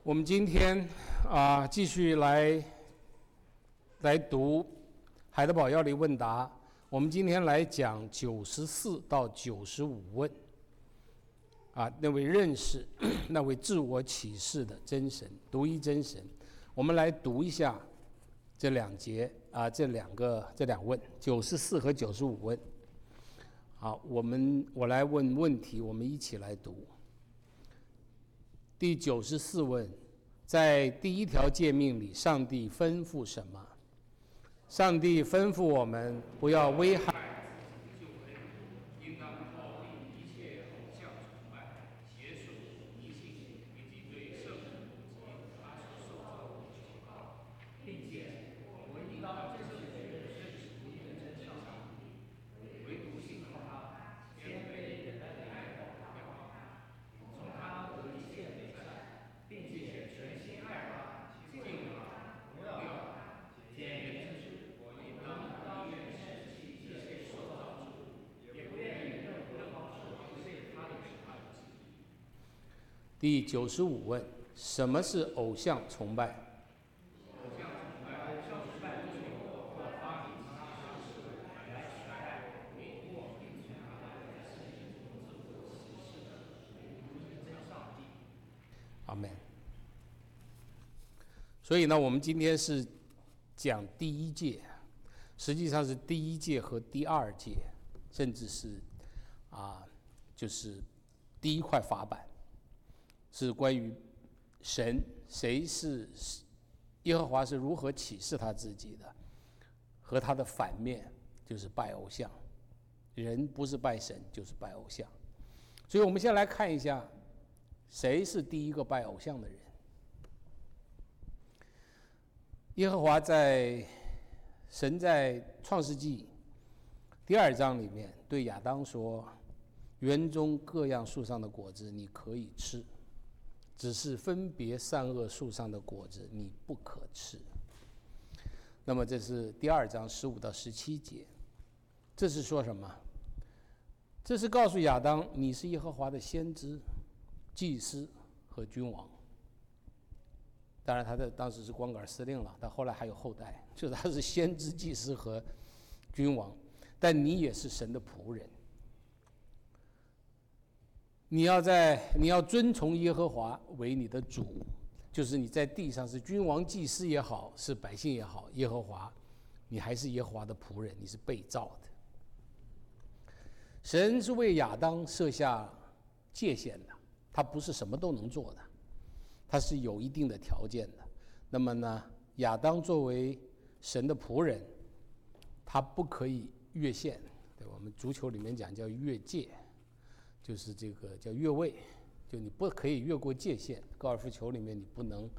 我们今天继续来读海德堡要理问答。我们今天来讲94到95问那位认识那位自我启示的真神，独一真神。我们来读一下这两节这两问94和95问。好，我来问问题，我们一起来读。第94问，在第一条诫命里，上帝吩咐什么？上帝吩咐我们不要危害自己的救恩，应当逃避一切偶像崇拜、邪术、迷信，以及对圣母及他所受造物的求告，并且我们应当正确认识独一的真上帝，唯独信靠他，谦卑忍耐的爱护他，从他得一切美善，并且全心爱他、敬他、荣耀他。简言之，我应当愿舍弃一切受造之物，也不愿以任何方式违背他的旨意。第95问：什么是偶像崇拜？偶像崇拜就是我或发明其他事物来取代或并存他在世界中自我启示的独一真上帝。阿们。所以呢，我们今天是讲第一诫，实际上是第一诫和第二诫，甚至是就是第一块法版，是关于神，谁是耶和华是如何启示他自己的，和他的反面就是拜偶像。人不是拜神就是拜偶像。所以我们先来看一下，谁是第一个拜偶像的人。耶和华神在创世纪第2章里面对亚当说，园中各样树上的果子你可以吃，只是分别善恶树上的果子你不可吃。那么这是第2章15到17节。这是说什么？这是告诉亚当，你是耶和华的先知、祭司和君王。当然他当时是光杆司令了，但后来还有后代，就是他是先知、祭司和君王，但你也是神的仆人。你要遵从耶和华为你的主，就是你在地上是君王、祭司也好，是百姓也好，耶和华，你还是耶和华的仆人，你是被造的。神是为亚当设下界限的，他不是什么都能做的，他是有一定的条件的。那么呢，亚当作为神的仆人，他不可以越线，对吧？我们足球里面讲叫越界，就是这个叫越位，就你不可以越过界限。高尔夫球里面你不能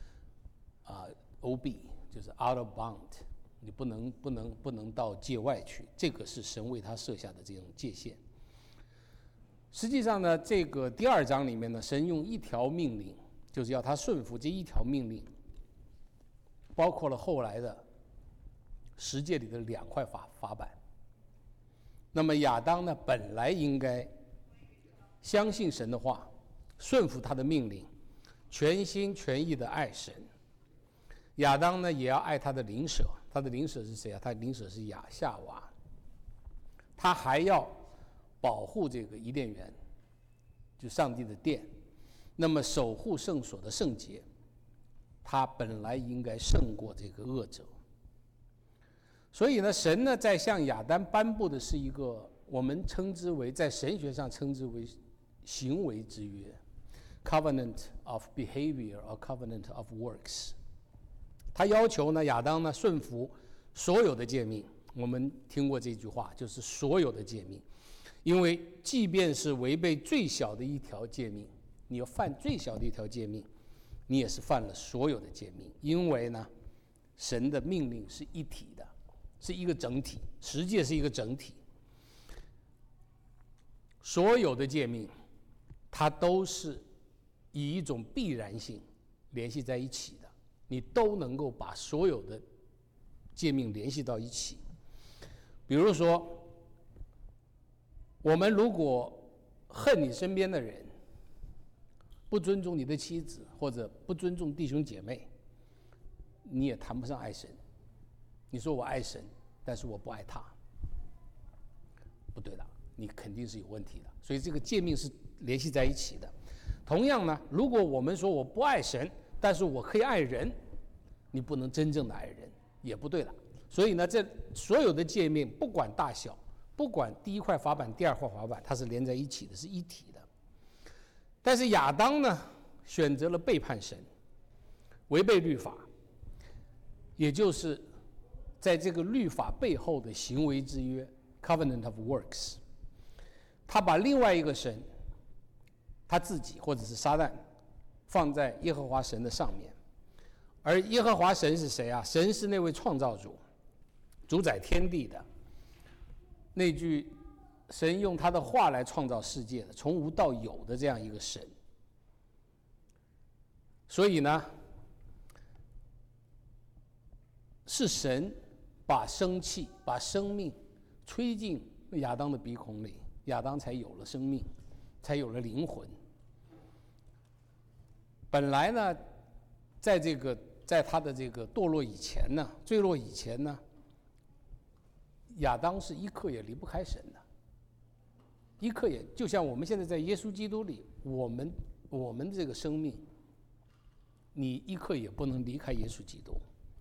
OB， 就是 out of bound， 你不能到界外去，这个是神为他设下的这种界限。实际上呢，这个第2章里面呢，神用一条命令，就是要他顺服。这一条命令包括了后来的10诫里的2块法版。那么亚当呢，本来应该相信神的话，顺服他的命令，全心全意的爱神。亚当呢，也要爱他的邻舍。他的邻舍是谁啊？他的邻舍是夏娃。他还要保护这个伊甸园，就上帝的殿。那么守护圣所的圣洁，他本来应该胜过这个恶者。所以呢，神呢在向亚当颁布的是一个我们称之为，在神学上称之为行为之约 ，covenant of behavior or covenant of works。他要求呢亚当呢顺服所有的诫命。我们听过这句话，就是所有的诫命，因为即便是违背最小的一条诫命，你要犯最小的一条诫命，你也是犯了所有的诫命。因为呢，神的命令是一体的，是一个整体，十诫是一个整体。所有的诫命，它都是以一种必然性联系在一起的，你都能够把所有的诫命联系到一起。比如说，我们如果恨你身边的人，不尊重你的妻子，或或者不尊重弟兄姐妹，你也谈不上爱神。你说我爱神，但是我不爱他，不对的，你肯定是有问题的。所以这个诫命是联系在一起的。同样呢，如果我们说我不爱神，但是我可以爱人，你不能真正的爱人，也不对的。所以呢，这所有的诫命不管大小，不管第一块法版、第二块法版，它是连在一起的，是一体的。但是亚当呢，选择了背叛神，违背律法，也就是在这个律法背后的行为之约 （Covenant of Works），他把另外一个神，他自己或者是撒旦，放在耶和华神的上面。而耶和华神是谁啊？神是那位创造主，主宰天地的。那句神用他的话来创造世界的，从无到有的这样一个神。所以呢，是神把生气、把生命吹进亚当的鼻孔里，亚当才有了生命，才有了灵魂。本来呢，在他的这个堕落以前呢，坠落以前呢，亚当是一刻也离不开神的，一刻也就像我们现在在耶稣基督里，我们这个生命，你一刻也不能离开耶稣基督。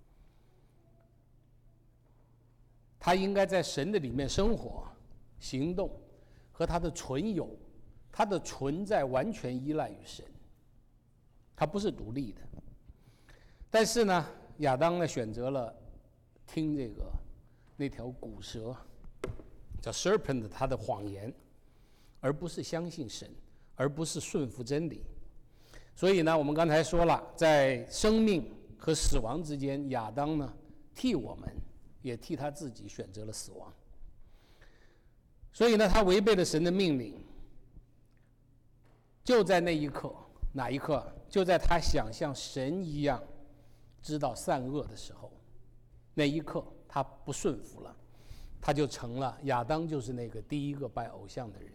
他应该在神的里面生活、行动，和他的存有，他的存在完全依赖于神，他不是独立的。但是呢，亚当呢选择了听那条古蛇叫 serpent 他的谎言，而不是相信神，而不是顺服真理。所以呢，我们刚才说了，在生命和死亡之间，亚当呢替我们，也替他自己选择了死亡。所以呢，他违背了神的命令。就在那一刻，哪一刻？就在他想像神一样知道善恶的时候，那一刻他不顺服了，他就成了亚当，就是那个第一个拜偶像的人。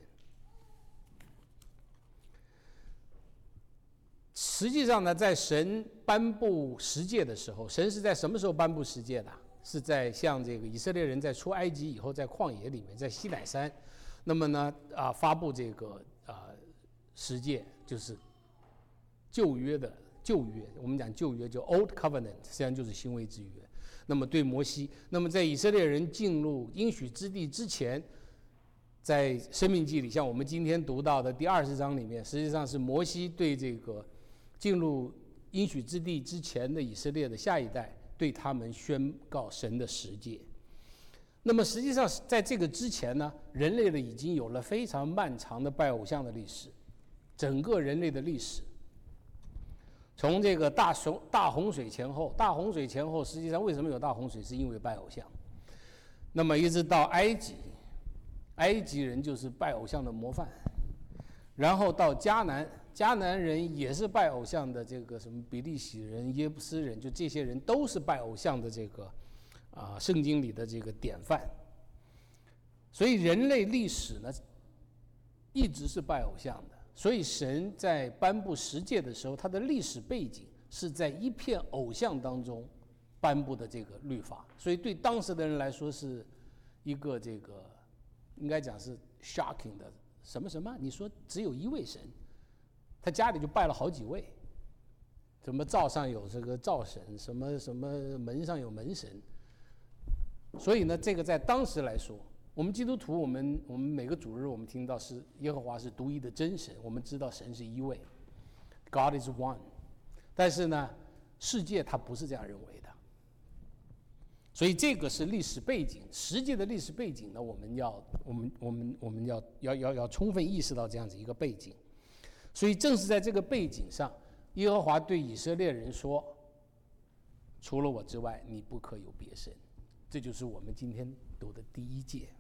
实际上呢，在神颁布十诫的时候，神是在什么时候颁布十诫的？是在像这个以色列人在出埃及以后，在旷野里面，在西乃山，那么呢发布这个十诫，就是旧约，我们讲旧约就 Old Covenant， 实际上就是行为之约。那么对摩西，那么在以色列人进入应许之地之前，在申命记里，像我们今天读到的第20章里面，实际上是摩西对这个进入应许之地之前的以色列的下一代，对他们宣告神的十诫。那么实际上在这个之前呢，人类呢已经有了非常漫长的拜偶像的历史，整个人类的历史。从这个大洪水前后，实际上为什么有大洪水，是因为拜偶像。那么一直到埃及，埃及人就是拜偶像的模范。然后到迦南人也是拜偶像的，这个什么比利洗人、耶布斯人，就这些人都是拜偶像的这个圣经里的这个典范。所以人类历史呢，一直是拜偶像的。所以神在颁布十诫的时候，他的历史背景是在一片偶像当中颁布的这个律法，所以对当时的人来说是一个这个应该讲是 shocking 的什么？你说只有一位神，他家里就拜了好几位，什么灶上有这个灶神，什么门上有门神。所以呢，这个在当时来说，我们基督徒，我们每个主日我们听到是耶和华是独一的真神，我们知道神是一位 ，God is one。但是呢，世界它不是这样认为的。所以这个是历史背景，实际的历史背景呢，我们要充分意识到这样子一个背景。所以正是在这个背景上，耶和华对以色列人说：“除了我之外，你不可有别神。”这就是我们今天读的第一诫。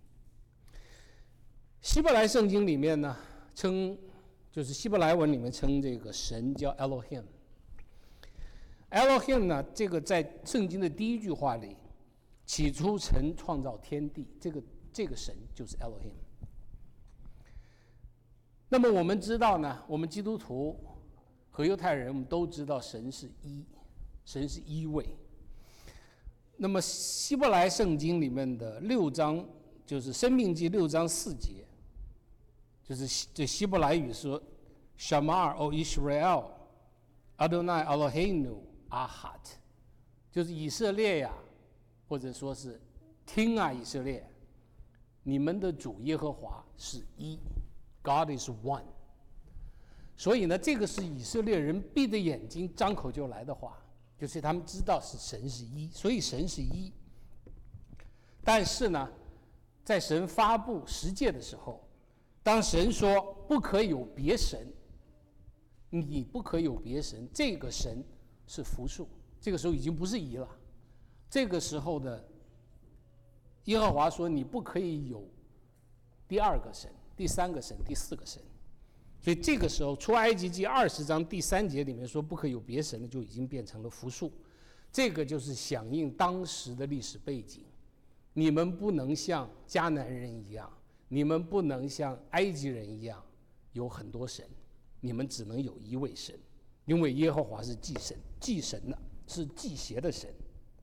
希伯来圣经里面呢，就是希伯来文里面称这个神叫 Elohim。Elohim 呢，这个在圣经的第一句话里，起初神创造天地，这个神就是 Elohim。那么我们知道呢，我们基督徒和犹太人我们都知道神是一，神是一位。那么希伯来圣经里面的6章，就是申命记6章4节，就是这希伯来语说 Shamar O Israel Adonai Eloheinu Ahad， 就是以色列呀，或者说是听啊以色列，你们的主耶和华是一， God is one。 所以呢，这个是以色列人闭着眼睛张口就来的话，就是他们知道是神是一，所以神是一。但是呢，在神发布十诫的时候，当神说不可有别神，你不可有别神，这个神是复数，这个时候已经不是一了。这个时候的耶和华说你不可以有第2个神、第3个神、第4个神。所以这个时候出埃及记20章第3节里面说不可有别神的，就已经变成了复数。这个就是响应当时的历史背景，你们不能像迦南人一样，你们不能像埃及人一样有很多神，你们只能有一位神，因为耶和华是祭神，祭神的是祭邪的神。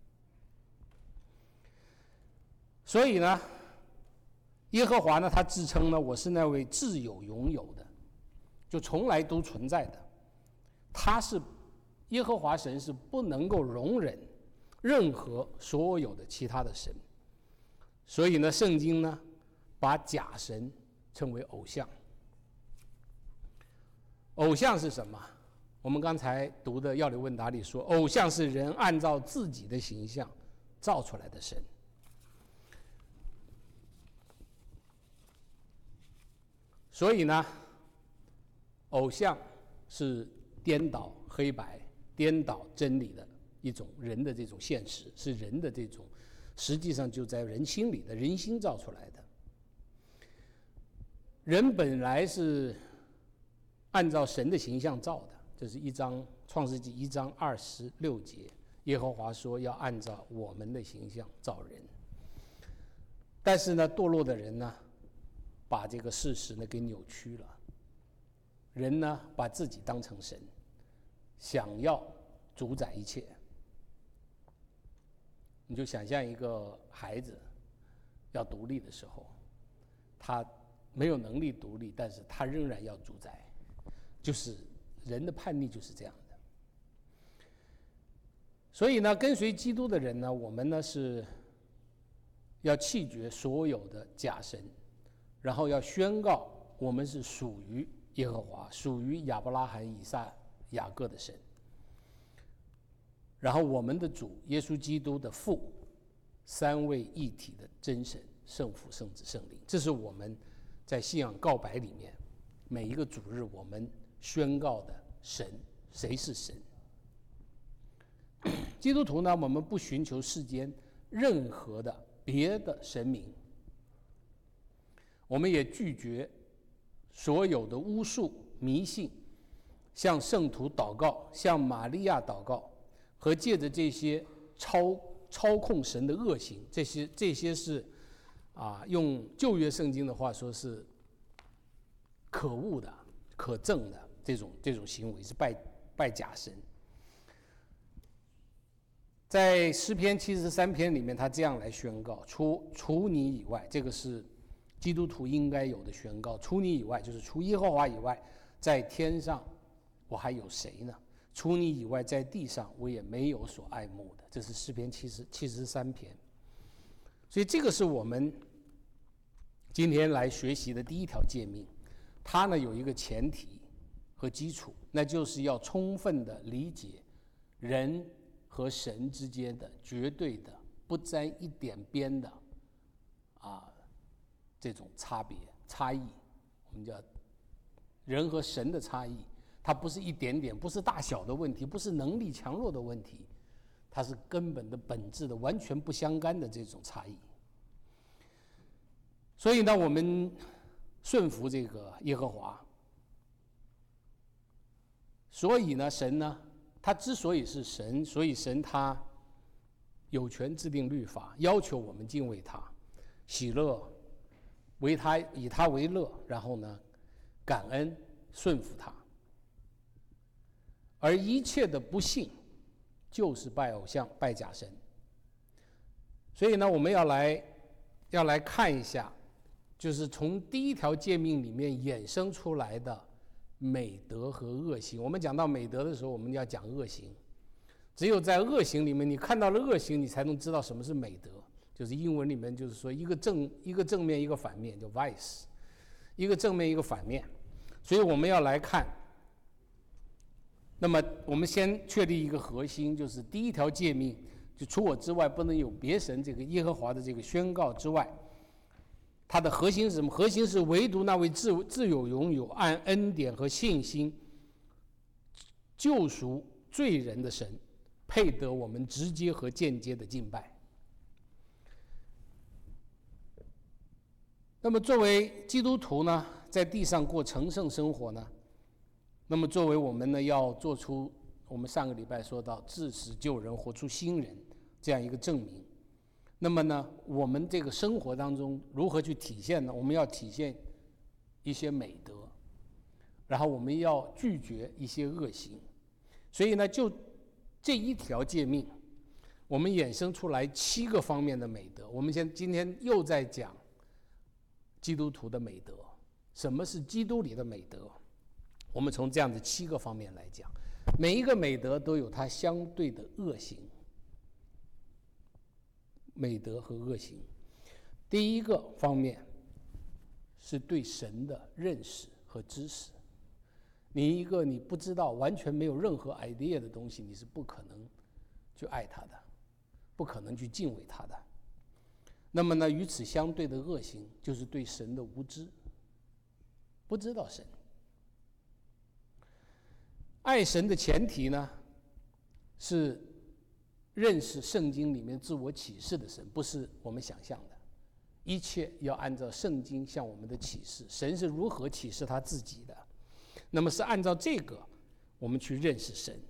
所以呢，耶和华呢，他自称呢，我是那位自有永有的，就从来都存在的。他是耶和华神，是不能够容忍任何所有的其他的神。所以呢，圣经呢把假神称为偶像。偶像是什么？我们刚才读的要理问答里说，偶像是人按照自己的形象造出来的神。所以呢，偶像是颠倒黑白、颠倒真理的一种人的这种现实，是人的这种实际上就在人心里的，人心造出来的。人本来是按照神的形象造的，这是创世纪1章26节，耶和华说要按照我们的形象造人。但是呢，堕落的人呢，把这个事实呢给扭曲了。人呢把自己当成神，想要主宰一切。你就想象一个孩子要独立的时候，他没有能力独立，但是他仍然要主宰，就是人的叛逆就是这样的。所以呢，跟随基督的人呢，我们呢是要弃绝所有的假神，然后要宣告我们是属于耶和华，属于亚伯拉罕、以撒、雅各的神。然后我们的主耶稣基督的父，三位一体的真神，圣父、圣子、圣灵，这是我们在信仰告白里面每一个主日我们宣告的神，谁是神。基督徒呢，我们不寻求世间任何的别的神明，我们也拒绝所有的巫术、迷信，向圣徒祷告，向玛利亚祷告，和借着这些操控神的恶行，这些是用旧约圣经的话说是可恶的、可憎的这种行为，是拜假神。在诗篇73篇里面，他这样来宣告：除你以外，这个是基督徒应该有的宣告。除你以外，就是除耶和华以外，在天上我还有谁呢？除你以外，在地上我也没有所爱慕的。这是诗篇73篇。所以这个是我们今天来学习的第一条诫命。它呢有一个前提和基础，那就是要充分的理解人和神之间的绝对的不沾一点边的这种差异。我们叫人和神的差异，它不是一点点，不是大小的问题，不是能力强弱的问题，它是根本的本质的完全不相干的这种差异。所以呢，我们顺服这个耶和华。所以呢，神呢，他之所以是神，所以神他有权制定律法，要求我们敬畏他、喜乐，以他为乐，然后呢，感恩顺服他。 而一切的不信就是拜偶像、拜假神。所以呢，我们要来看一下，就是从第一条诫命里面衍生出来的美德和恶行。我们讲到美德的时候，我们要讲恶行。只有在恶行里面，你看到了恶行，你才能知道什么是美德。就是英文里面就是说一个正面一个反面，叫 vice， 一个正面一个反面。所以我们要来看，那么我们先确立一个核心，就是第一条诫命，就除我之外不能有别神，这个耶和华的这个宣告之外，它的核心是什么？核心是唯独那位自有永有、按恩典和信心救赎罪人的神，配得我们直接和间接的敬拜。那么作为基督徒呢，在地上过成圣生活呢，那么作为我们呢，要做出我们上个礼拜说到治死救人活出新人这样一个证明。那么呢，我们这个生活当中如何去体现呢？我们要体现一些美德，然后我们要拒绝一些恶行。所以呢，就这一条诫命，我们衍生出来7个方面的美德。我们今天又在讲基督徒的美德，什么是基督里的美德？我们从这样的7个方面来讲，每一个美德都有它相对的恶行。美德和恶行，第一个方面是对神的认识和知识。你一个你不知道、完全没有任何 idea 的东西，你是不可能去爱它的，不可能去敬畏它的。那么呢，与此相对的恶行就是对神的无知，不知道神。爱神的前提呢，是认识圣经里面自我启示的神，不是我们想象的。一切要按照圣经向我们的启示，神是如何启示他自己的，那么是按照这个我们去认识神。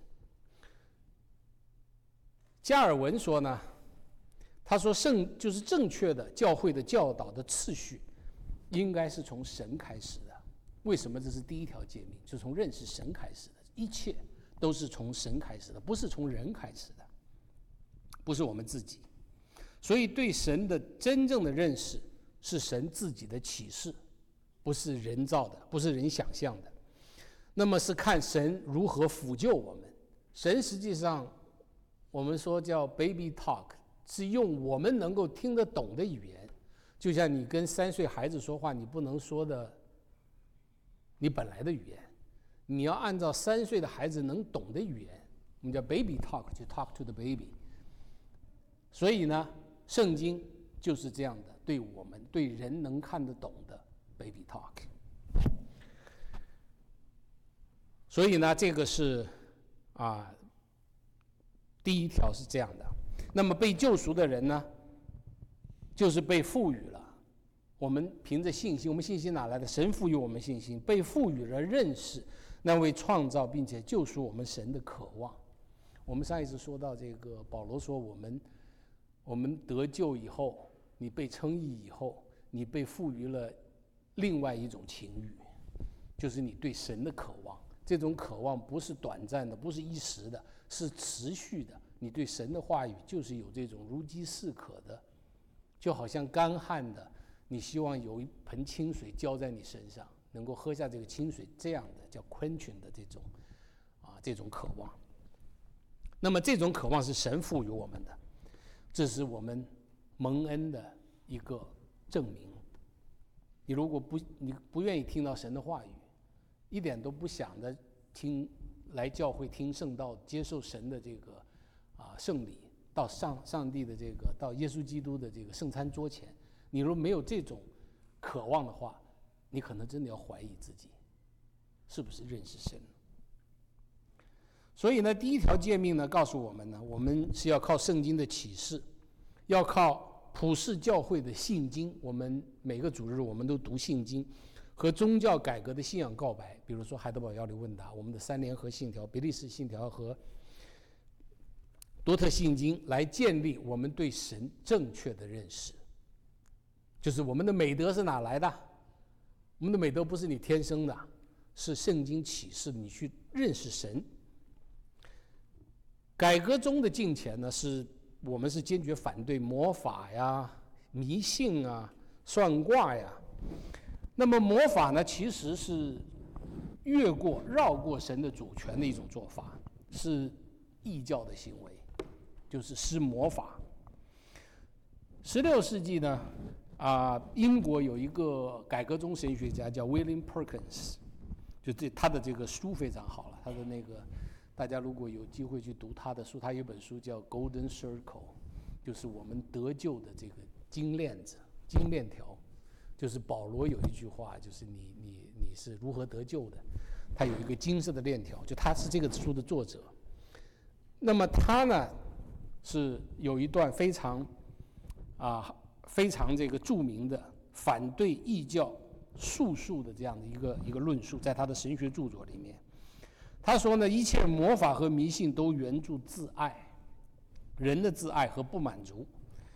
加尔文说呢，他说就是正确的教会的教导的次序应该是从神开始的。为什么？这是第一条诫命，是从认识神开始的。一切都是从神开始的，不是从人开始的，不是我们自己。所以对神的真正的认识是神自己的启示，不是人造的，不是人想象的。那么是看神如何辅救我们。神实际上我们说叫 baby talk， 是用我们能够听得懂的语言。就像你跟3岁孩子说话，你不能说的你本来的语言，你要按照3岁的孩子能懂的语言，我们叫 baby talk， 就 talk to the baby。所以呢，圣经就是这样的，对我们对人能看得懂的 baby talk。所以呢，这个是第一条是这样的。那么被救赎的人呢，就是被赋予了，我们凭着信心，我们信心哪来的？神赋予我们信心，被赋予了认识那位创造并且救赎我们神的渴望。我们上一次说到这个，保罗说我们得救以后，你被称义以后，你被赋予了另外一种情欲，就是你对神的渴望。这种渴望不是短暂的，不是一时的，是持续的。你对神的话语就是有这种如饥似渴的，就好像干旱的，你希望有一盆清水浇在你身上，能够喝下这个清水，这样的叫 quenching 的这种渴望。那么这种渴望是神赋予我们的，这是我们蒙恩的一个证明。你如果你不愿意听到神的话语，一点都不想着来教会听圣道，接受神的这个圣礼，到上帝的到耶稣基督的这个圣餐桌前，你如果没有这种渴望的话，你可能真的要怀疑自己是不是认识神。所以呢，第一条诫命呢，告诉我们呢，我们是要靠圣经的启示，要靠普世教会的信经。我们每个主日我们都读信经，和宗教改革的信仰告白，比如说海德堡要理问答，我们的3联合信条、比利时信条和多特信经，来建立我们对神正确的认识。就是我们的美德是哪来的？我们的美德不是你天生的，是圣经启示你去认识神， 改革中的敬虔呢，我们是坚决反对魔法呀、迷信啊、算卦呀。那么魔法呢，其实是绕过神的主权的一种做法，是异教的行为，就是施魔法。16世纪呢，英国有一个改革宗神学家叫 William Perkins， 他的这个书非常好了，他的那个大家如果有机会去读他的书，他有一本书叫《Golden Circle》，就是我们得救的这个金链子、金链条。就是保罗有一句话，就是你是如何得救的，他有一个金色的链条，就他是这个书的作者。那么他呢是有一段非常这个著名的反对异教术数的这样的一个论述，在他的神学著作里面，他说呢，一切魔法和迷信都源自自爱，人的自爱和不满足。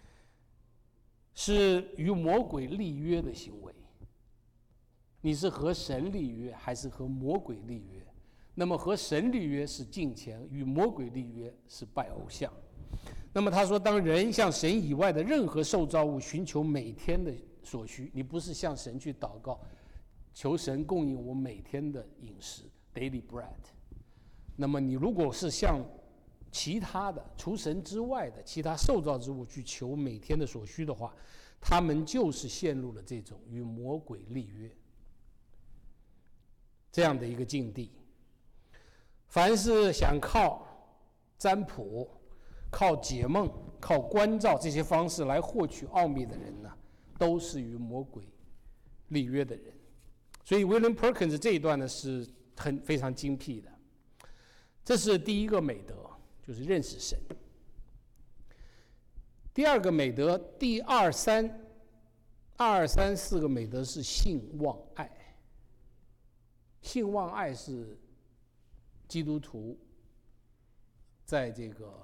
是与魔鬼立约的行为。你是和神立约还是和魔鬼立约？那么和神立约是敬虔，与魔鬼立约是拜偶像。那么他说，当人向神以外的任何受造物寻求每天的所需，你不是向神去祷告，求神供应我每天的饮食 （daily bread）。那么你如果是向其他的除神之外的其他受造之物去求每天的所需的话，他们就是陷入了这种与魔鬼立约这样的一个境地。凡是想靠占卜、靠解梦、靠观照这些方式来获取奥秘的人呢，都是与魔鬼立约的人。所以 William Perkins 这一段呢是非常精辟的。这是第一个美德，就是认识神。第二个美德，第二三四个美德是信望爱。信望爱是基督徒在这个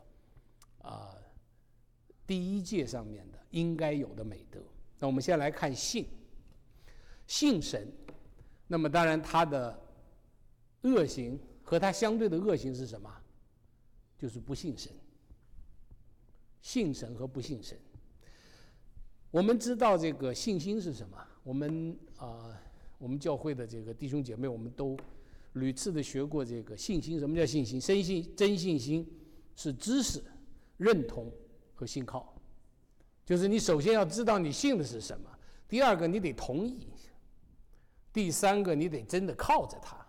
第一诫上面的应该有的美德。那我们先来看信神。那么当然他的恶行和他相对的恶行是什么？就是不信神。信神和不信神。我们知道这个信心是什么？我们教会的这个弟兄姐妹，我们都屡次的学过这个信心。什么叫信心？真信心是知识、认同和信靠。就是你首先要知道你信的是什么，第二个你得同意，第三个你得真的靠着它，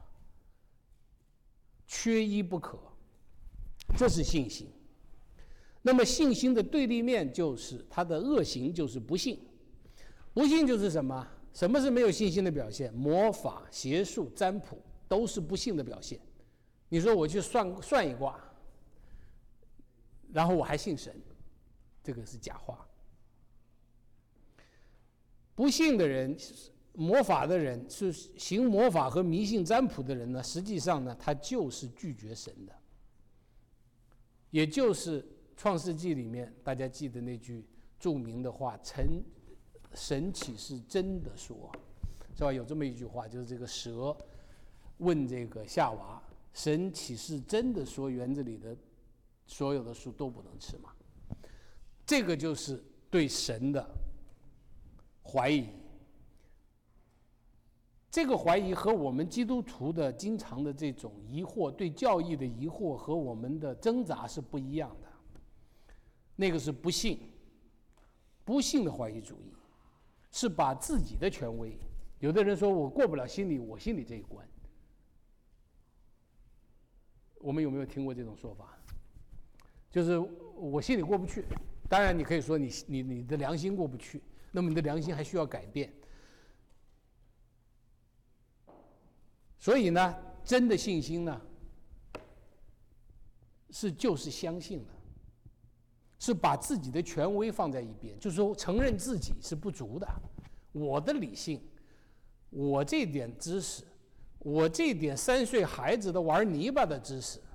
缺一不可。这是信心。那么信心的对立面就是它的恶行，就是不信。不信就是什么？什么是没有信心的表现？魔法、邪术、占卜都是不信的表现。你说我去算一卦，然后我还信神，这个是假话。不信的人，魔法的人，是行魔法和迷信占卜的人呢，实际上呢，他就是拒绝神的。也就是创世纪里面大家记得那句著名的话，神岂是真的说，是吧？有这么一句话，就是这个蛇问这个夏娃，神岂是真的说园子里的所有的树都不能吃吗？这个就是对神的怀疑。这个怀疑和我们基督徒的经常的这种疑惑，对教义的疑惑和我们的挣扎是不一样的。那个是不信的怀疑主义，是把自己的权威，有的人说我过不了我心里这一关。我们有没有听过这种说法？就是我心里过不去。当然你可以说你的良心过不去，那么你的良心还需要改变。所以呢，真的信心呢，就是相信了，是把自己的权威放在一边，就是说承认自己是不足的。我的理性，我这点知识，我这点3岁孩子的玩泥巴的知识，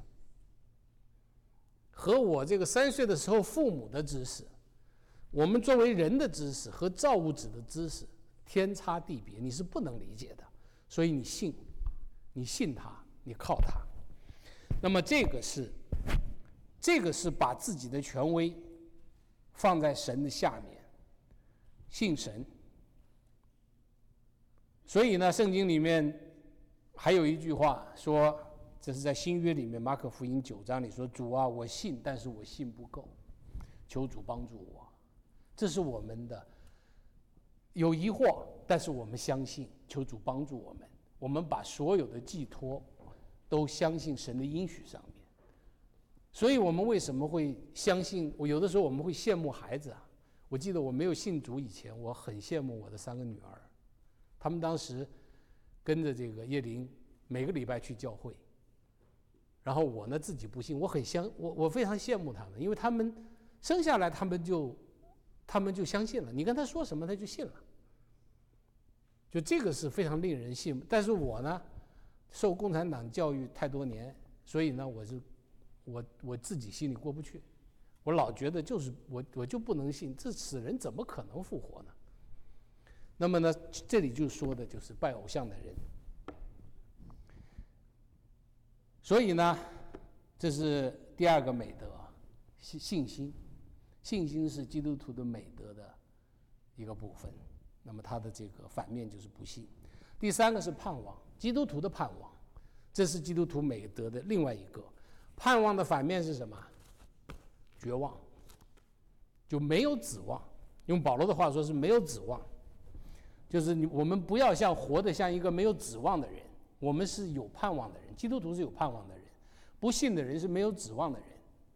和我这个3岁的时候父母的知识，我们作为人的知识和造物主的知识天差地别，你是不能理解的。所以你信他，你靠他。那么这个是这个是把自己的权威放在神的下面，信神。所以呢，圣经里面还有一句话说，这是在新约里面马可福音9章里说：“主啊，我信，但是我信不够，求主帮助我。”这是我们的有疑惑，但是我们相信，求主帮助我们。我们把所有的寄托都相信神的应许上面。所以我们为什么会相信？有的时候我们会羡慕孩子啊。我记得我没有信主以前，我很羡慕我的3个女儿，她们当时跟着这个叶林每个礼拜去教会。然后我呢自己不信，我非常羡慕她们，因为她们生下来她们就相信了，你跟她说什么她就信了。就这个是非常令人羡慕。但是我呢，受共产党教育太多年，所以呢，我自己心里过不去。我老觉得就是我就不能信，这死人怎么可能复活呢？那么呢，这里就说的就是拜偶像的人。所以呢，这是第2个美德，信心。信心是基督徒的美德的一个部分。那么它的这个反面就是不信。第3个是盼望，基督徒的盼望，这是基督徒美德的另外一个。盼望的反面是什么？绝望，就没有指望。用保罗的话说是没有指望，就是我们不要活得像一个没有指望的人，我们是有盼望的人。基督徒是有盼望的人，不信的人是没有指望的人。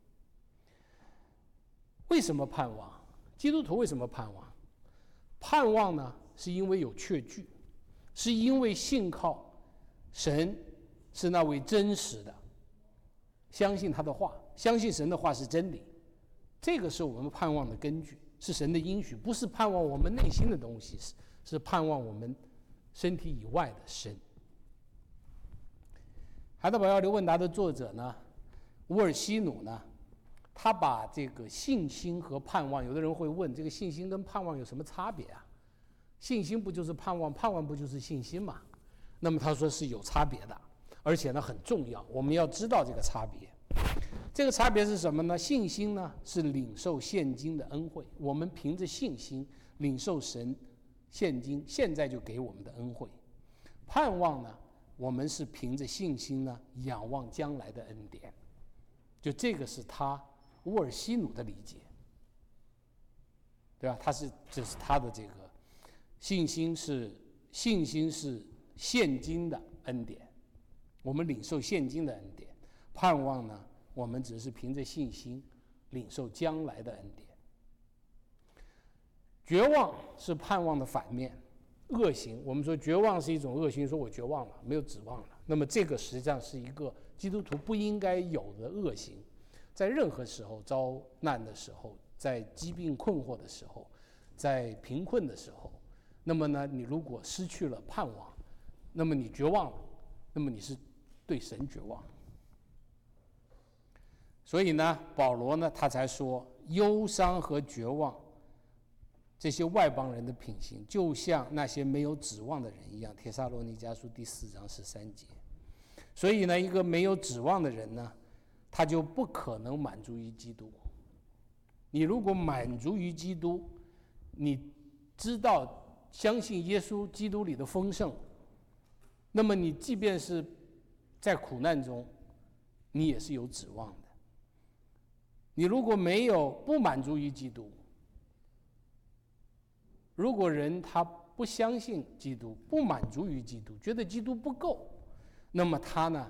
为什么盼望？基督徒为什么盼望？盼望呢，是因为有确据，是因为信靠神是那位真实的，相信他的话，相信神的话是真理，这个是我们盼望的根据，是神的应许，不是盼望我们内心的东西，是盼望我们身体以外的神。海德堡要流问答的作者呢，乌尔西努呢，他把这个信心和盼望，有的人会问，这个信心跟盼望有什么差别啊？信心不就是盼望，盼望不就是信心嘛？那么他说是有差别的，而且呢很重要，我们要知道这个差别。这个差别是什么呢？信心呢是领受现今的恩惠，我们凭着信心领受神现今现在就给我们的恩惠。盼望呢，我们是凭着信心呢仰望将来的恩典。就这个是他乌尔西努的理解，对吧？这是他的这个信心是现今的恩典，我们领受现今的恩典。盼望呢，我们只是凭着信心领受将来的恩典。绝望是盼望的反面，恶行。我们说绝望是一种恶行，说我绝望了，没有指望了。那么这个实际上是一个基督徒不应该有的恶行。在任何时候遭难的时候，在疾病困惑的时候，在贫困的时候，那么呢，你如果失去了盼望，那么你绝望了，那么你是对神绝望。所以呢，保罗呢，他才说，忧伤和绝望，这些外邦人的品行，就像那些没有指望的人一样。帖撒罗尼迦书第4章13节。所以呢，一个没有指望的人呢，他就不可能满足于基督。你如果满足于基督，你知道相信耶稣基督里的丰盛，那么你即便是在苦难中，你也是有指望的。你如果不满足于基督，如果人他不相信基督，不满足于基督，觉得基督不够，那么他呢，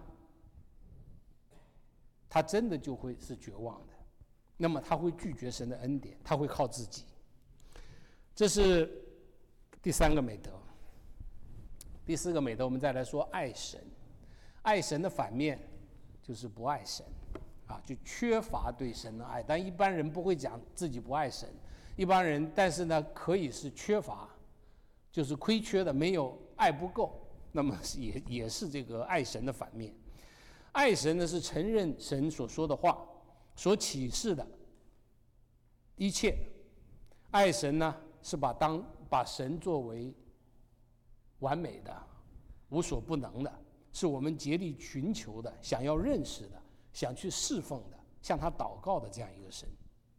他真的就会是绝望的。那么他会拒绝神的恩典，他会靠自己。这是第3个美德。第4个美德，我们再来说爱神。爱神的反面就是不爱神啊，就缺乏对神的爱。但一般人不会讲自己不爱神，一般人但是呢可以是缺乏，就是亏缺的，没有爱不够，那么也是这个爱神的反面。爱神呢是承认神所说的话，所启示的一切。爱神呢是把神作为完美的、无所不能的，是我们竭力寻求的、想要认识的、想去侍奉的， 向他祷告的这样一个神。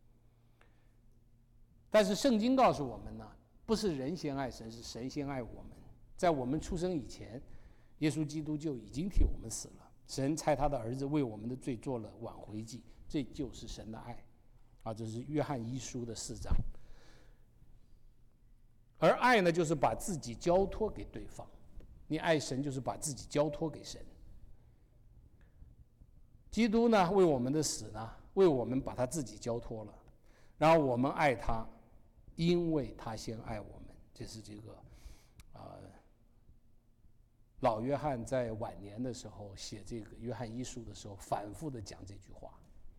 但是圣经告诉我们呢，不是人先爱神，是神先爱我们。在我们出生以前，耶稣基督就已经替我们死了，神差他的儿子为我们的罪做了挽回祭，这就是神的爱啊！这是约翰一书的4章。而爱呢，就是把自己交托给对方。你爱神，就是把自己交托给神。基督呢，为我们的死呢，为我们把他自己交托了，然后我们爱他，因为他先爱我们。这是这个老约翰在晚年的时候写这个约翰一书的时候，反复的讲这句话：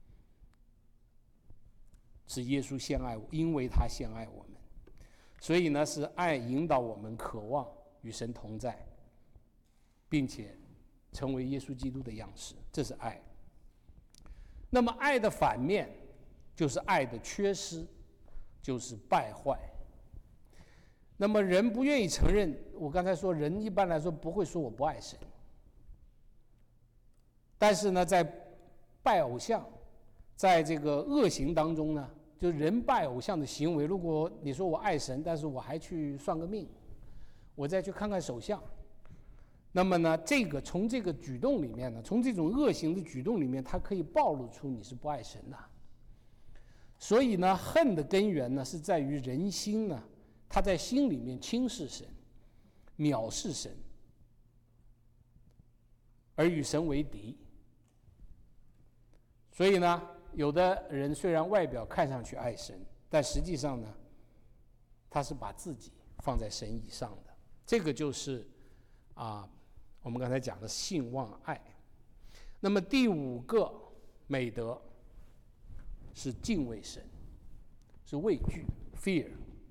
是耶稣先爱我，因为他先爱我们。所以呢，是爱引导我们渴望与神同在，并且成为耶稣基督的样式，这是爱。那么爱的反面就是爱的缺失，就是败坏。那么人不愿意承认，我刚才说人一般来说不会说我不爱神，但是呢，在拜偶像，在这个恶行当中呢，就人拜偶像的行为，如果你说我爱神，但是我还去算个命，我再去看看手相，那么呢，从这个举动里面呢，从这种恶行的举动里面，它可以暴露出你是不爱神的。所以呢，恨的根源呢，是在于人心呢，他在心里面轻视神，藐视神，而与神为敌。所以呢，有的人虽然外表看上去爱神，但实际上呢，他是把自己放在神以上的。这个就是我们刚才讲的信望爱。那么第5个美德是敬畏神，是畏惧 （fear）。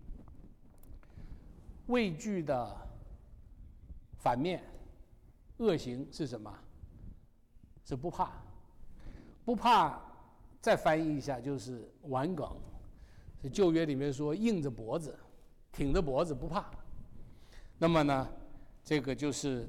畏惧的反面，恶行是什么？是不怕。不怕，再翻译一下就是顽梗。是旧约里面说硬着脖子、挺着脖子不怕。那么呢，这是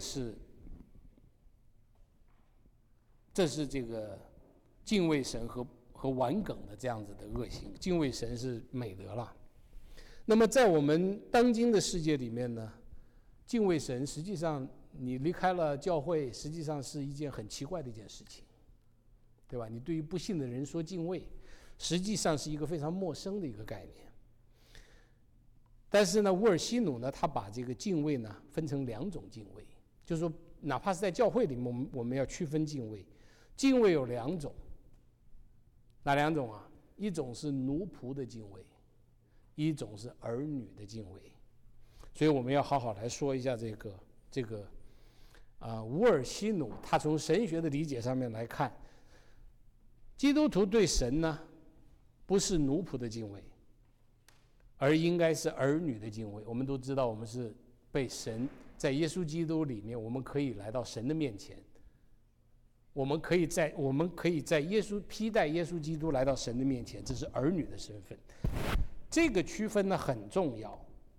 这个敬畏神和顽梗的这样子的恶行。敬畏神是美德了。那么在我们当今的世界里面呢，敬畏神实际上你离开了教会，实际上是一件很奇怪的一件事情，对吧？你对于不信的人说敬畏，实际上是一个非常陌生的一个概念。但是呢，乌尔西努呢，他把这个敬畏呢分成2种敬畏，就是说，哪怕是在教会里面，我们要区分敬畏。敬畏有2种，哪2种啊？一种是奴仆的敬畏，一种是儿女的敬畏。所以我们要好好来说一下这个乌尔西努他从神学的理解上面来看，基督徒对神呢不是奴仆的敬畏，而应该是儿女的敬畏。我们都知道，我们是被神在耶稣基督里面，我们可以来到神的面前，我们可以在披戴耶稣基督来到神的面前，这是儿女的身份。这个区分呢很重要，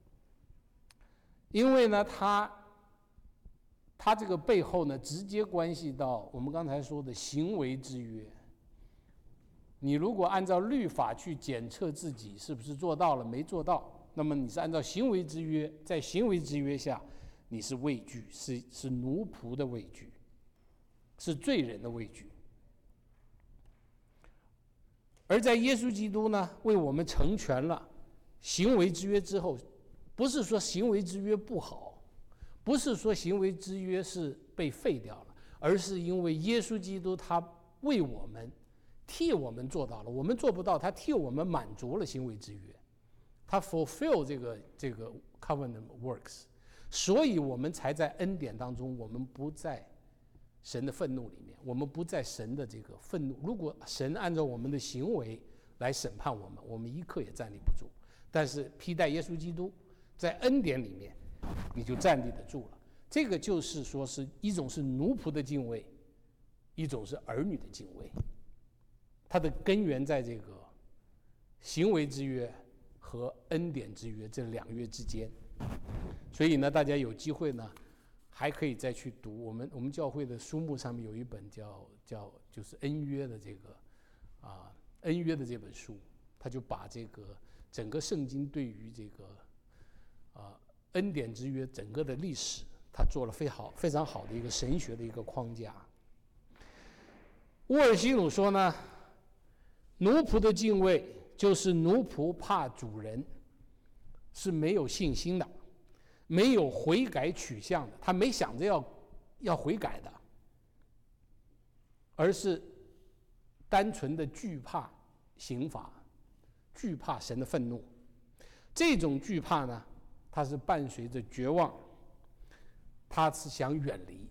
因为呢，它这个背后呢，直接关系到我们刚才说的行为之约。你如果按照律法去检测自己是不是做到了，没做到，那么你是按照行为之约，在行为之约下，你是畏惧，是奴仆的畏惧，是罪人的畏惧。而在耶稣基督呢，为我们成全了行为之约之后，不是说行为之约不好，不是说行为之约是被废掉了，而是因为耶稣基督他为我们替我们做到了，我们做不到，他替我们满足了行为之约，他 fulfill 这个 covenant works， 所以我们才在恩典当中，我们不在神的愤怒里面，我们不在神的这个愤怒。如果神按照我们的行为来审判我们，我们一刻也站立不住。但是披戴耶稣基督，在恩典里面，你就站立得住了。这个就是说，是一种是奴仆的敬畏，一种是儿女的敬畏。它的根源在这个行为之约和恩典之约这2约之间。所以呢，大家有机会呢，还可以再去读我们教会的书目上面有一本就是恩约的恩约的这本书，他就把这个整个圣经对于这个恩典之约整个的历史，他做了非常好的一个神学的一个框架。沃尔希鲁说呢，奴仆的敬畏就是奴仆怕主人是没有信心的，没有悔改取向的，他没想着要悔改的，而是单纯的惧怕刑罚，惧怕神的愤怒。这种惧怕呢，它是伴随着绝望，他是想远离，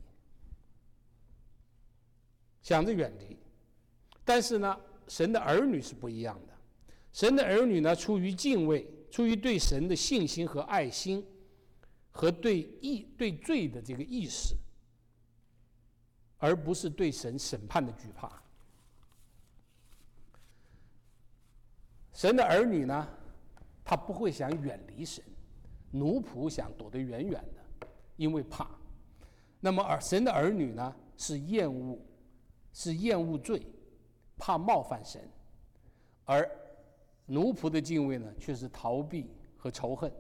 想着远离。但是呢，神的儿女是不一样的。神的儿女呢，出于敬畏，出于对神的信心和爱心，和对罪的这个意识，而不是对神审判的惧怕。神的儿女呢，他不会想远离神，奴仆想躲得远远的，因为怕。那么神的儿女呢，是厌恶罪，怕冒犯神，而奴仆的敬畏呢，却是逃避和仇恨。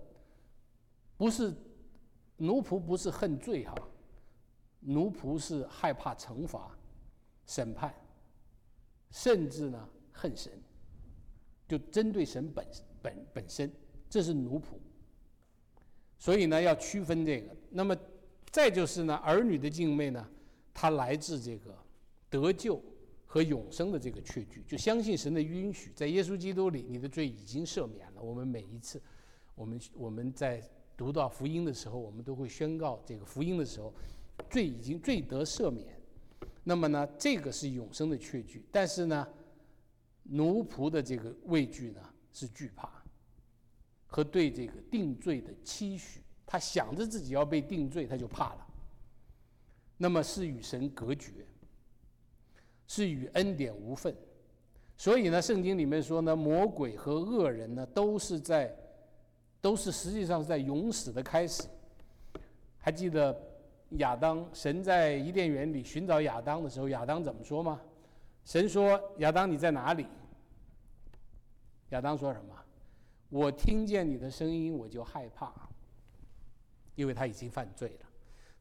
奴仆不是恨罪哈，奴仆是害怕惩罚、审判，甚至呢恨神，就针对神本身，这是奴仆。所以呢，要区分这个。那么再就是呢，儿女的敬畏呢，它来自这个得救和永生的这个确据，就相信神的允许，在耶稣基督里，你的罪已经赦免了。我们每一次，我们在读到福音的时候，我们都会宣告这个福音的时候，罪得赦免。那么呢，这个是永生的确据。但是呢，奴仆的这个畏惧呢，是惧怕和对这个定罪的期许。他想着自己要被定罪，他就怕了。那么是与神隔绝，是与恩典无分。所以呢，圣经里面说呢，魔鬼和恶人呢，都是实际上是在永死的开始。还记得亚当，神在伊甸园里寻找亚当的时候，亚当怎么说吗？神说：“亚当，你在哪里？”亚当说什么？我听见你的声音，我就害怕，因为他已经犯罪了，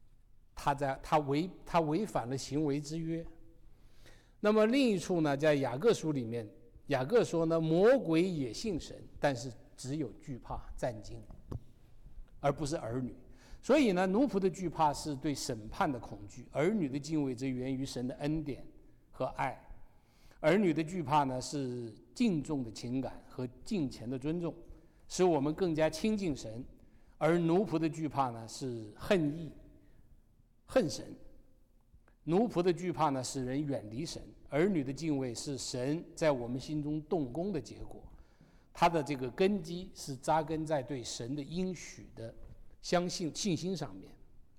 他违反了行为之约。那么另一处呢，在雅各书里面，雅各说呢，魔鬼也信神，但是只有惧怕战惊，而不是儿女。所以呢，奴仆的惧怕是对审判的恐惧，儿女的敬畏则源于神的恩典和爱。儿女的惧怕呢，是敬重的情感和敬虔的尊重，使我们更加亲近神；而奴仆的惧怕呢，是恨神。奴仆的惧怕呢，使人远离神；儿女的敬畏是神在我们心中动工的结果，它的这个根基是扎根在对神的应许的信心上面。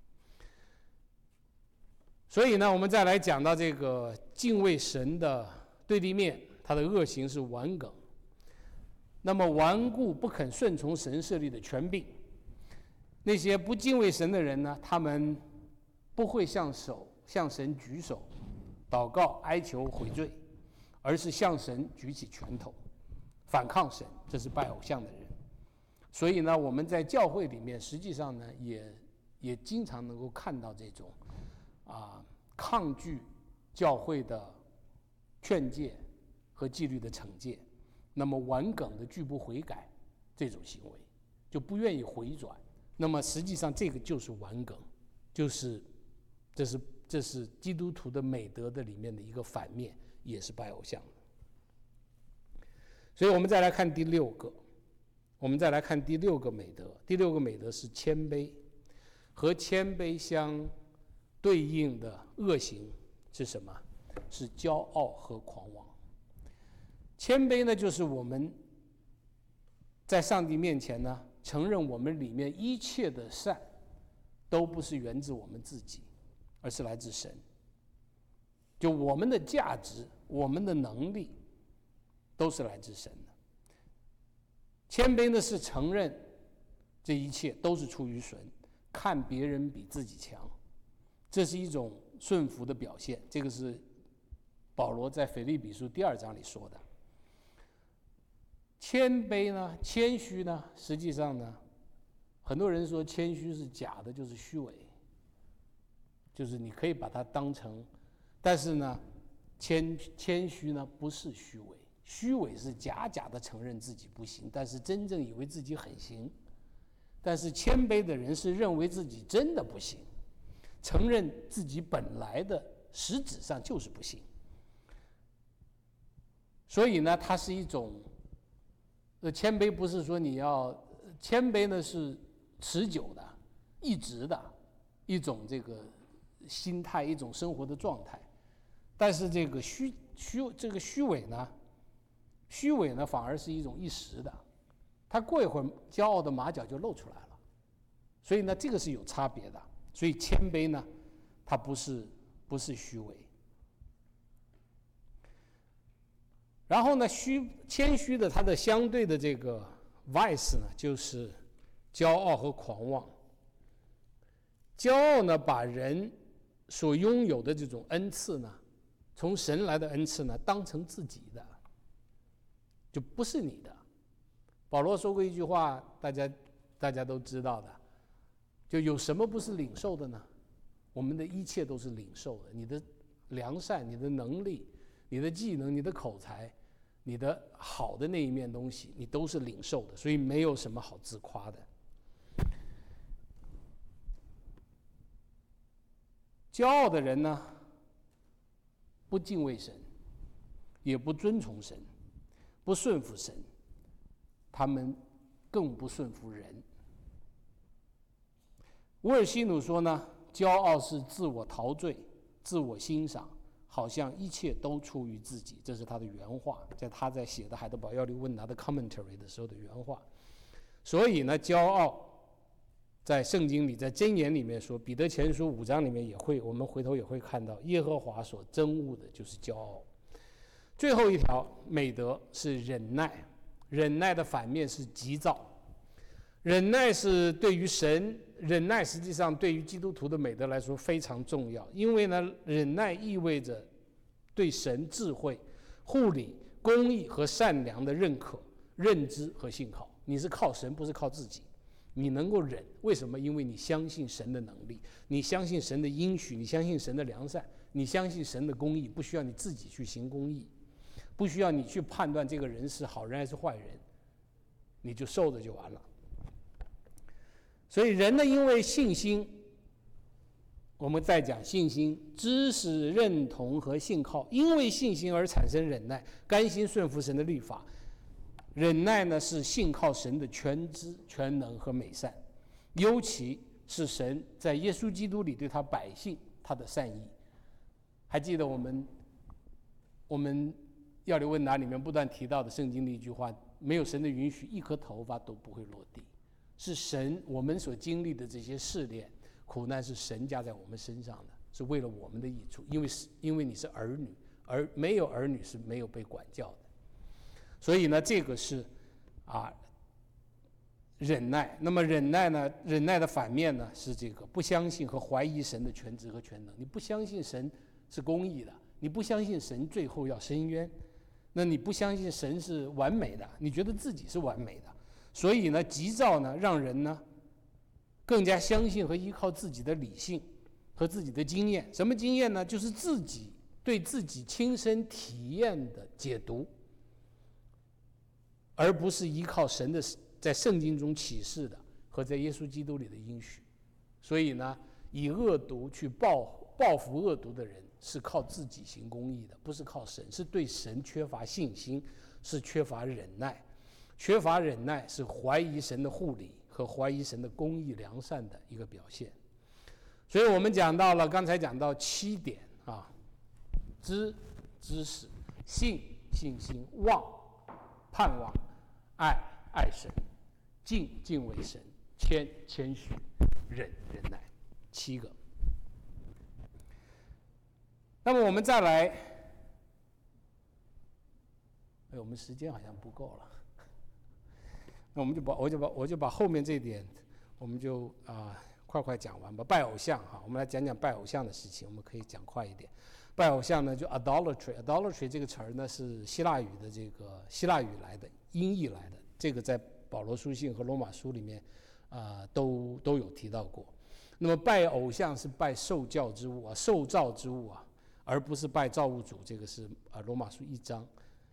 所以呢，我们再来讲到这个敬畏神的对立面，它的恶行是顽梗。那么顽固不肯顺从神设立的权柄，那些不敬畏神的人呢，他们不会向神举手祷告哀求悔罪，而是向神举起拳头反抗神，这是拜偶像的人。所以呢，我们在教会里面实际上呢，也经常能够看到这种抗拒教会的劝诫和纪律的惩戒，那么顽梗的拒不悔改这种行为，就不愿意回转。那么实际上这个就是顽梗，这是基督徒的美德的里面的一个反面，也是拜偶像的。所以我们再来看第六个美德。第六个美德是谦卑，和谦卑相对应的恶行是什么？是骄傲和狂妄。谦卑呢，就是我们在上帝面前呢，承认我们里面一切的善都不是源自我们自己，而是来自神。就我们的价值、我们的能力都是来自神的。谦卑呢，是承认这一切都是出于神，看别人比自己强，这是一种顺服的表现。这个是保罗在腓立比书第2章里说的。 谦卑呢，谦虚呢，实际上呢，很多人说谦虚是假的，就是虚伪，就是你可以把它当成，但是呢，谦虚呢不是虚伪，虚伪是假的承认自己不行，但是真正以为自己很行。但是谦卑的人是认为自己真的不行，承认自己本来的实质上就是不行。所以呢，它是一种，谦卑不是说你要谦卑呢，是持久的、一直的一种这个心态，一种生活的状态。但是这个虚伪呢，反而是一种一时的，他过一会儿骄傲的马脚就露出来了。所以呢，这个是有差别的。所以谦卑呢，它不是虚伪。然后呢，谦虚的它的相对的这个 vice 呢，就是骄傲和狂妄。骄傲呢，把人所拥有的这种恩赐呢，从神来的恩赐呢，当成自己的，就不是你的。保罗说过一句话，大家都知道的，就有什么不是领受的呢？我们的一切都是领受的，你的良善、你的能力、你的技能、你的口才、你的好的那一面东西，你都是领受的，所以没有什么好自夸的。骄傲的人呢，不敬畏神，也不遵从神，不顺服神，他们更不顺服人。乌尔西努说呢，骄傲是自我陶醉、自我欣赏，好像一切都出于自己，这是他的原话，他在写的海德堡要理问答的 commentary 的时候的原话。所以呢，骄傲在圣经里，在箴言里面说，彼得前书5章里面也会，我们回头也会看到，耶和华所憎恶的就是骄傲。最后一条美德是忍耐，忍耐的反面是急躁。忍耐是对于神，忍耐实际上对于基督徒的美德来说非常重要，因为呢，忍耐意味着对神智慧、护理、公义和善良的认可、认知和信靠。你是靠神，不是靠自己。你能够忍，为什么？因为你相信神的能力，你相信神的应许，你相信神的良善，你相信神的公义，不需要你自己去行公义，不需要你去判断这个人是好人还是坏人，你就受着就完了。所以人呢，因为信心，我们在讲信心、知识、认同和信靠，因为信心而产生忍耐，甘心顺服神的律法。忍耐呢，是信靠神的全知、全能和美善，尤其是神在耶稣基督里对他百姓他的善意。还记得我们要理问答里面不断提到的圣经的一句话：没有神的允许，一颗头发都不会落地。是神，我们所经历的这些试炼、苦难是神加在我们身上的，是为了我们的益处。因为你是儿女，而没有儿女是没有被管教的。所以呢，这个是忍耐。那么忍耐呢？忍耐的反面呢是这个不相信和怀疑神的全知和全能。你不相信神是公义的，你不相信神最后要伸冤，那你不相信神是完美的，你觉得自己是完美的。所以呢，急躁呢，让人呢更加相信和依靠自己的理性和自己的经验。什么经验呢？就是自己对自己亲身体验的解读，而不是依靠神的在圣经中启示的和在耶稣基督里的应许。所以呢，以恶毒去报复恶毒的人，是靠自己行公义的，不是靠神，是对神缺乏信心，是缺乏忍耐。缺乏忍耐是怀疑神的护理和怀疑神的公义良善的一个表现。所以我们刚才讲到7点啊：知识、信心、望盼望、爱神、敬畏神、谦虚、忍耐，7个。那么我们再来，我们时间好像不够了。那我就把后面这点，我们就快讲完吧。拜偶像哈，我们来讲讲拜偶像的事情，我们可以讲快一点。 拜偶像呢，就 idolatry 这个词儿呢是希腊语来的音译来的，这个在保罗书信和罗马书里面都有提到过。那么拜偶像是拜受教之物受造之物而不是拜造物主，这个是罗马书1章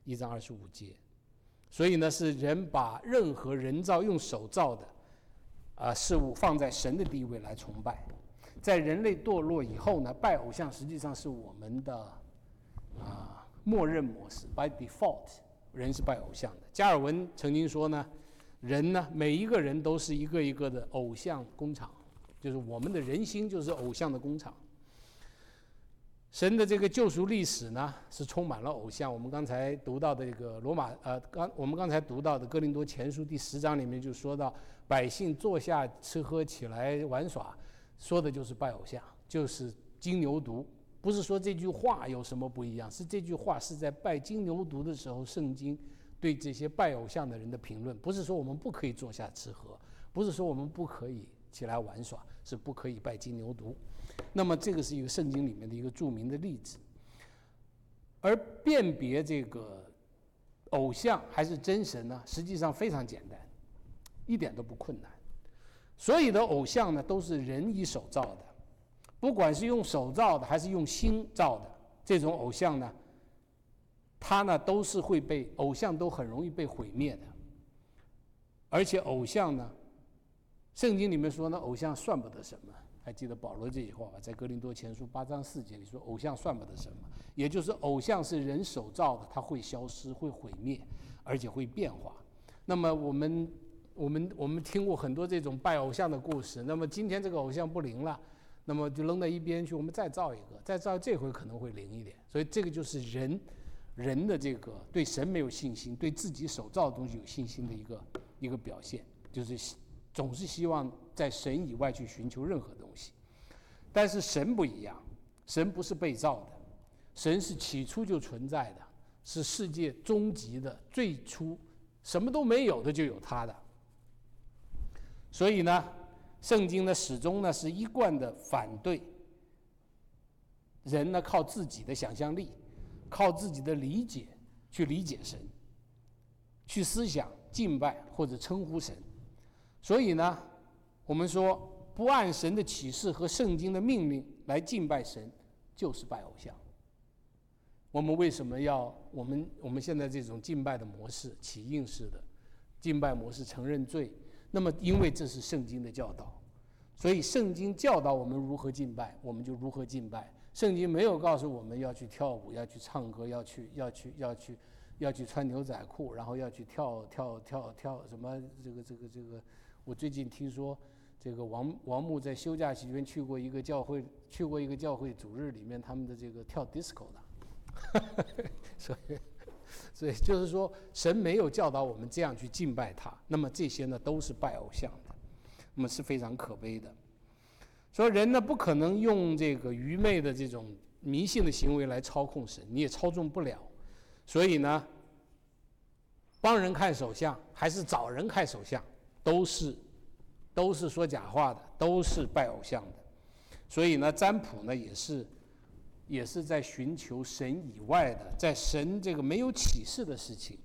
25节。所以呢，是人把任何人造用手造的事物放在神的地位来崇拜。在人类堕落以后呢，拜偶像实际上是我们的默认模式 ，by default， 人是拜偶像的。加尔文曾经说呢，人呢，每一个人都是一个一个的偶像工厂，就是我们的人心就是偶像的工厂。神的这个救赎历史呢，是充满了偶像。我们刚才读到的这个我们刚才读到的哥林多前书第10章里面就说到，百姓坐下吃喝起来玩耍，说的就是拜偶像，就是金牛犊。不是说这句话有什么不一样，是这句话是在拜金牛犊的时候，圣经对这些拜偶像的人的评论。不是说我们不可以坐下吃喝，不是说我们不可以起来玩耍，是不可以拜金牛犊。那么这个是一个圣经里面的一个著名的例子。而辨别这个偶像还是真神呢，实际上非常简单，一点都不困难。所有的偶像呢，都是人一手造的，不管是用手造的还是用心造的，这种偶像呢，它呢都是会被偶像都很容易被毁灭的。而且偶像呢，圣经里面说呢，偶像算不得什么。还记得保罗这句话吧？在哥林多前书8章4节里说，偶像算不得什么，也就是偶像是人手造的，它会消失、会毁灭，而且会变化。那么我们听过很多这种拜偶像的故事。那么今天这个偶像不灵了，那么就扔到一边去，我们再造一个，再造这回可能会灵一点。所以这个就是人的这个对神没有信心，对自己手造的东西有信心的一个表现，就是总是希望在神以外去寻求任何东西。但是神不一样，神不是被造的，神是起初就存在的，是世界终极的，最初什么都没有的就有他的。所以呢，圣经呢始终呢是一贯的反对人呢靠自己的想象力，靠自己的理解去理解神，去思想敬拜或者称呼神。所以呢，我们说不按神的启示和圣经的命令来敬拜神，就是拜偶像。我们为什么要我们现在这种敬拜的模式，起应式的敬拜模式承认罪？那么因为这是圣经的教导，所以圣经教导我们如何敬拜，我们就如何敬拜。圣经没有告诉我们要去跳舞，要去唱歌，要去穿牛仔裤，然后要去跳什么这个。我最近听说，这个王牧在休假期间去过一个教会主日里面，他们的这个跳 disco 的，所以就是说，神没有教导我们这样去敬拜他。那么这些呢，都是拜偶像的，那么是非常可悲的。所以人呢，不可能用这个愚昧的这种迷信的行为来操控神，你也操纵不了。所以呢，帮人看手相还是找人看手相，都是说假话的，都是拜偶像的。所以呢，占卜呢也是在寻求神以外的，在神这个没有启示的事情。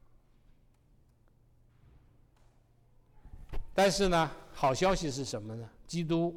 但是呢，好消息是什么呢？基督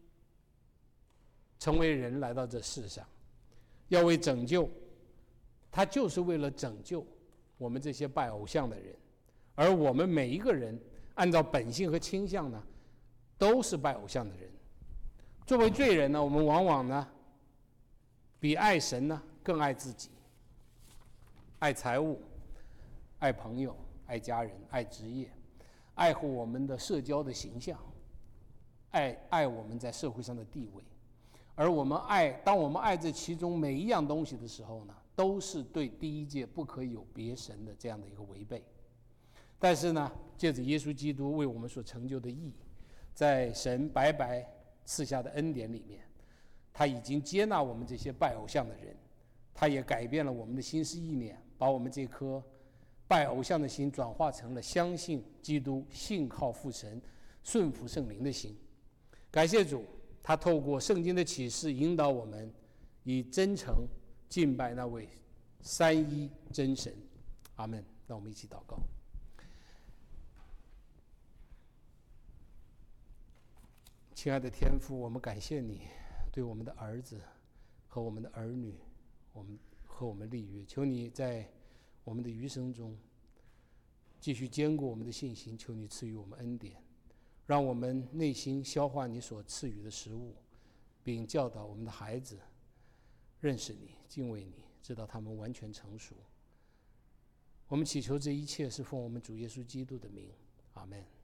成为人来到这世上，要为拯救，他就是为了拯救我们这些拜偶像的人。而我们每一个人按照本性和倾向呢，都是拜偶像的人。作为罪人呢，我们往往呢比爱神呢更爱自己，爱财物，爱朋友，爱家人，爱职业，爱护我们的社交的形象，爱我们在社会上的地位。而当我们爱这其中每一样东西的时候呢，都是对第一诫不可以有别神的这样的一个违背。但是呢，借着耶稣基督为我们所成就的义，在神白白赐下的恩典里面，他已经接纳我们这些拜偶像的人，他也改变了我们的心思意念，把我们这颗拜偶像的心转化成了相信基督、信靠父神、顺服圣灵的心。感谢主，他透过圣经的启示引导我们， 以真诚敬拜那位三一真神。阿们。让我们一起祷告。亲爱的天父，我们感谢你对我们的儿子和我们的儿女，我们立约，求你在我们的余生中继续坚固我们的信心，求你赐予我们恩典，让我们内心消化你所赐予的食物，并教导我们的孩子认识你、敬畏你，直到他们完全成熟。我们祈求这一切是奉我们主耶稣基督的名，阿们。